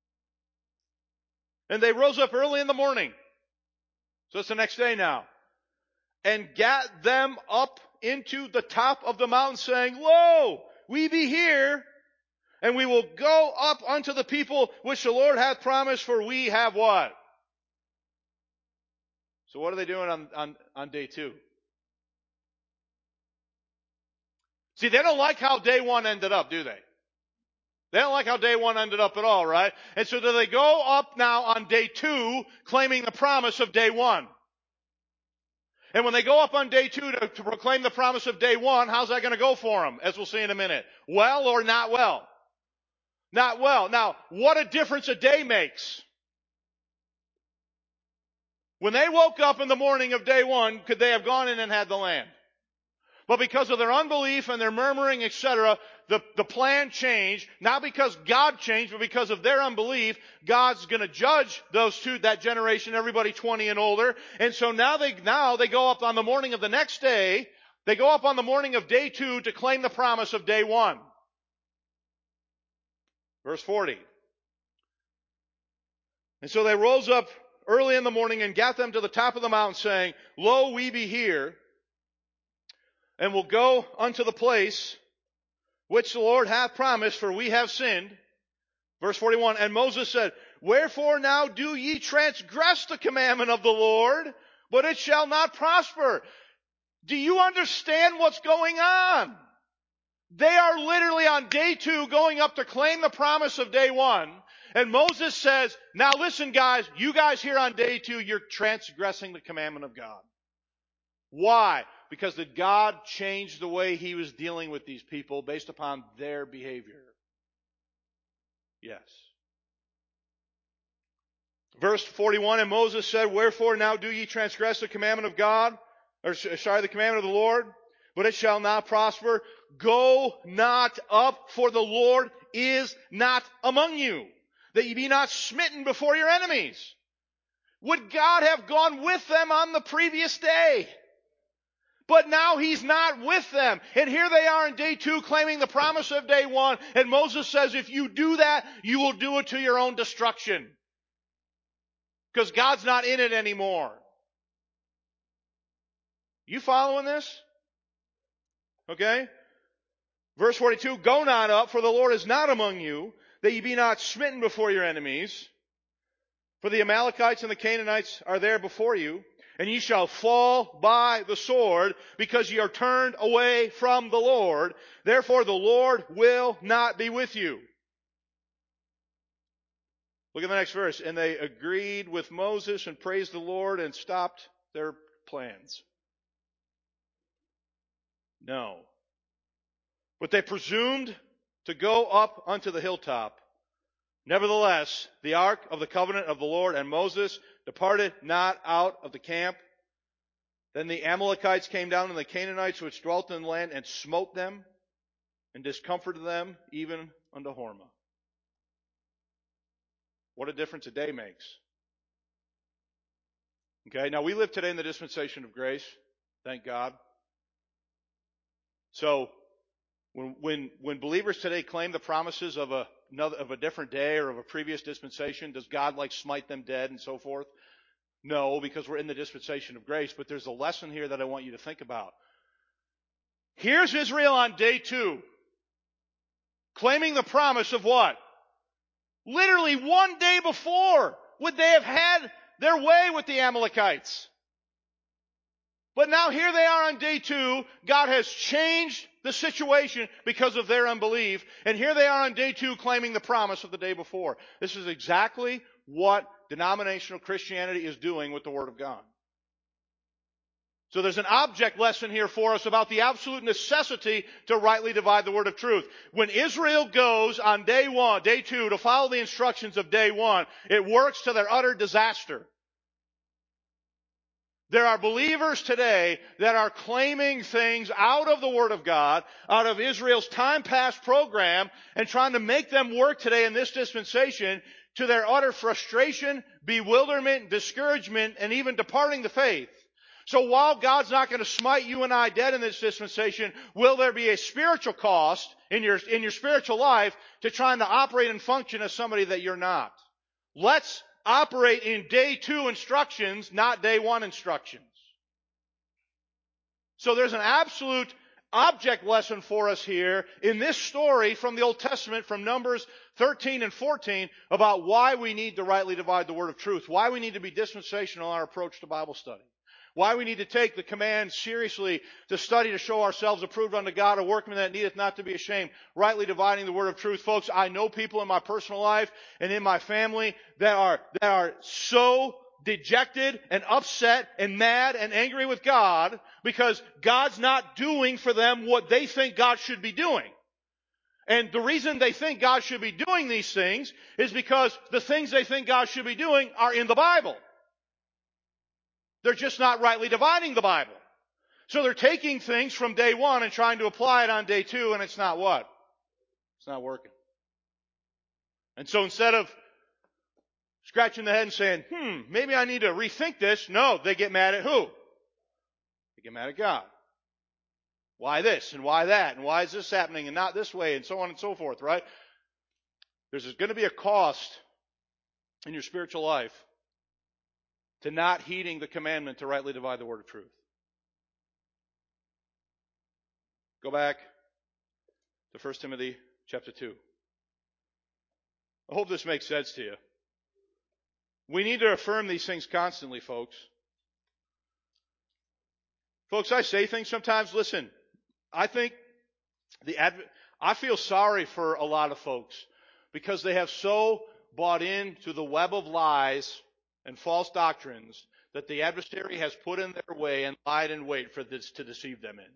And they rose up early in the morning. So it's the next day now. And gat them up into the top of the mountain, saying, Lo, we be here, and we will go up unto the people which the Lord hath promised, for we have what? So what are they doing on day 2? See, they don't like how day 1 ended up, do they? They don't like how day 1 ended up at all, right? And so do they go up now on day 2 claiming the promise of day 1? And when they go up on day 2 to proclaim the promise of day 1, how's that going to go for them, as we'll see in a minute? Well or not well? Not well. Now, what a difference a day makes. When they woke up in the morning of day 1, could they have gone in and had the land? But because of their unbelief and their murmuring, etc., the plan changed, not because God changed, but because of their unbelief. God's going to judge that generation, everybody 20 and older. And so now they go up on the morning of the next day. They go up on the morning of day 2 to claim the promise of day 1. Verse 40. And so they rose up early in the morning and gat them to the top of the mountain, saying, Lo, we be here, and will go unto the place which the Lord hath promised, for we have sinned. Verse 41, and Moses said, Wherefore now do ye transgress the commandment of the Lord, but it shall not prosper. Do you understand what's going on? They are literally on day 2 going up to claim the promise of day 1. And Moses says, now listen guys, you guys here on day 2, you're transgressing the commandment of God. Why? Because did God change the way he was dealing with these people based upon their behavior? Yes. Verse 41, and Moses said, Wherefore now do ye transgress the commandment of God? The commandment of the Lord? But it shall not prosper. Go not up, for the Lord is not among you, that ye be not smitten before your enemies. Would God have gone with them on the previous day? But now he's not with them. And here they are in day 2 claiming the promise of day 1. And Moses says, if you do that, you will do it to your own destruction. Because God's not in it anymore. You following this? Okay? Verse 42, Go not up, for the Lord is not among you, that ye be not smitten before your enemies. For the Amalekites and the Canaanites are there before you. And ye shall fall by the sword, because ye are turned away from the Lord. Therefore the Lord will not be with you. Look at the next verse. And they agreed with Moses and praised the Lord and stopped their plans. No. But they presumed to go up unto the hilltop. Nevertheless, the ark of the covenant of the Lord and Moses departed not out of the camp. Then the Amalekites came down, and the Canaanites which dwelt in the land, and smote them, and discomforted them, even unto Hormah. What a difference a day makes. Okay, now we live today in the dispensation of grace. Thank God. So, when believers today claim the promises of a different day or of a previous dispensation, does God smite them dead and so forth? No, because we're in the dispensation of grace. But there's a lesson here that I want you to think about. Here's Israel on day 2, claiming the promise of what? Literally one day before would they have had their way with the Amalekites. But now here they are on day 2. God has changed the situation because of their unbelief. And here they are on day 2 claiming the promise of the day before. This is exactly what denominational Christianity is doing with the Word of God. So there's an object lesson here for us about the absolute necessity to rightly divide the word of truth. When Israel goes on day 2, to follow the instructions of day 1, it works to their utter disaster. There are believers today that are claiming things out of the Word of God, out of Israel's time past program, and trying to make them work today in this dispensation to their utter frustration, bewilderment, discouragement, and even departing the faith. So while God's not going to smite you and I dead in this dispensation, will there be a spiritual cost in your spiritual life to trying to operate and function as somebody that you're not? Let's operate in day 2 instructions, not day 1 instructions. So there's an absolute object lesson for us here in this story from the Old Testament, from Numbers 13 and 14, about why we need to rightly divide the word of truth, why we need to be dispensational in our approach to Bible study. Why we need to take the command seriously to study to show ourselves approved unto God, a workman that needeth not to be ashamed, rightly dividing the word of truth. Folks, I know people in my personal life and in my family that are so dejected and upset and mad and angry with God because God's not doing for them what they think God should be doing. And the reason they think God should be doing these things is because the things they think God should be doing are in the Bible. They're just not rightly dividing the Bible. So they're taking things from day 1 and trying to apply it on day 2, and it's not what? It's not working. And so instead of scratching the head and saying, maybe I need to rethink this, no, they get mad at who? They get mad at God. Why this and why that and why is this happening and not this way and so on and so forth, right? There's going to be a cost in your spiritual life to not heeding the commandment to rightly divide the word of truth. Go back to 1 Timothy chapter 2. I hope this makes sense to you. We need to affirm these things constantly, folks. Folks, I say things sometimes. Listen, I think I feel sorry for a lot of folks because they have so bought into the web of lies and false doctrines that the adversary has put in their way and lied in wait for this to deceive them in.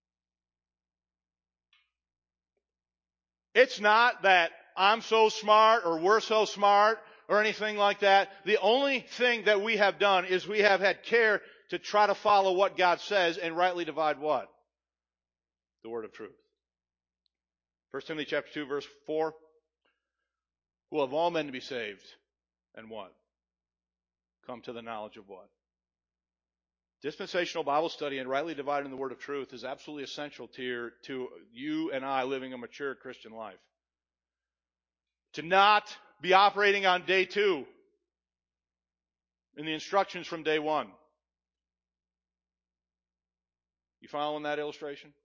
It's not that I'm so smart or we're so smart or anything like that. The only thing that we have done is we have had care to try to follow what God says and rightly divide what? The word of truth. 1 Timothy chapter 2 verse 4. Who of all men to be saved and what? Come to the knowledge of what? Dispensational Bible study and rightly dividing the word of truth is absolutely essential to you and I living a mature Christian life. To not be operating on day 2 in the instructions from day 1. You following that illustration?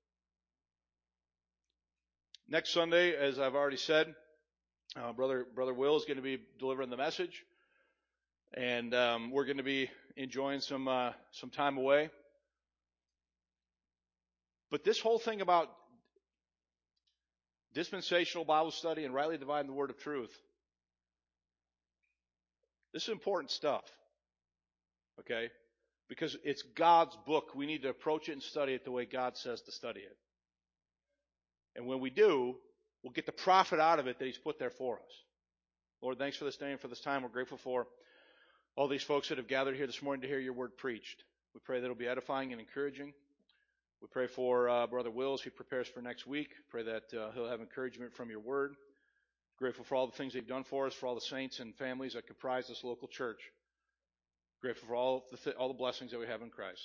Next Sunday, as I've already said, Brother Will is going to be delivering the message. And we're going to be enjoying some time away. But this whole thing about dispensational Bible study and rightly dividing the word of truth, this is important stuff. Okay? Because it's God's book. We need to approach it and study it the way God says to study it. And when we do, we'll get the profit out of it that He's put there for us. Lord, thanks for this day and for this time. We're grateful for all these folks that have gathered here this morning to hear your word preached. We pray that it'll be edifying and encouraging. We pray for Brother Will as he prepares for next week. Pray that he'll have encouragement from your word. Grateful for all the things they've done for us, for all the saints and families that comprise this local church. Grateful for all the blessings that we have in Christ.